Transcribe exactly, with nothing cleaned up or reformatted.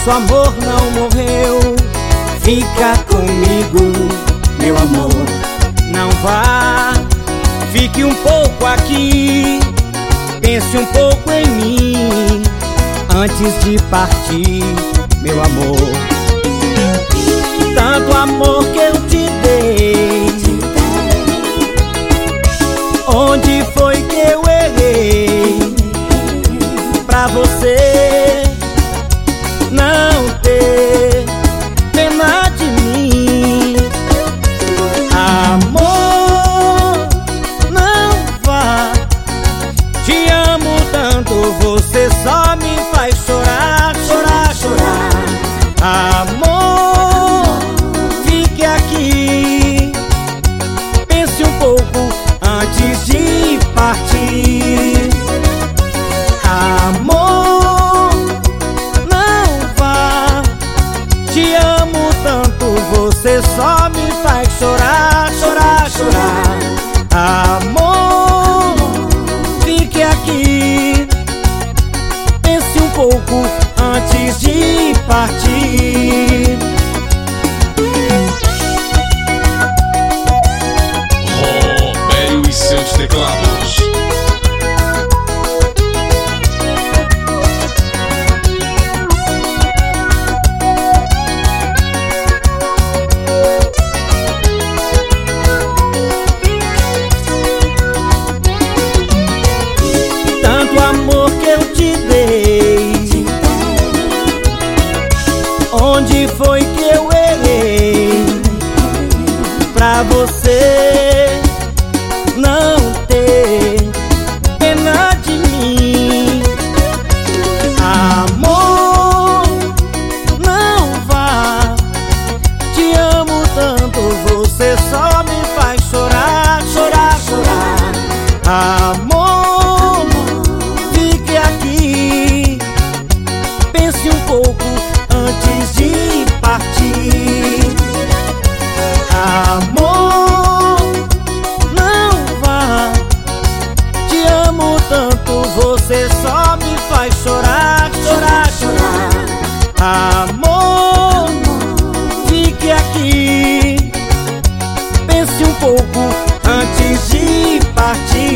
Nosso amor não morreu. Fica comigo, meu amor. Não vá, fique um pouco aqui. Pense um pouco em mim antes de partir, meu amor. Tanto amor que eu te dei, onde foi que eu errei pra você não ter pena de mim? Amor, não vá. Te amo tanto, você só me faz chorar, chorar, chorar. Amor, fique aqui. Pense um pouco antes de partir. Amor, não vá. Te amo tanto, você só me faz chorar, chorar, chorar. Amor, fique aqui. Pense um pouco antes de partir. Robério e seus teclados. Tanto amor que eu te dei, onde foi que eu errei pra você não ter pena de mim? Amor, não vá. Te amo tanto, você só me faz chorar, chorar, chorar. Amor, fique aqui. Pense um pouco antes de partir. Amor, não vá. Te amo tanto, você só me faz chorar, chorar, chorar. Amor, fique aqui. Pense um pouco antes de partir.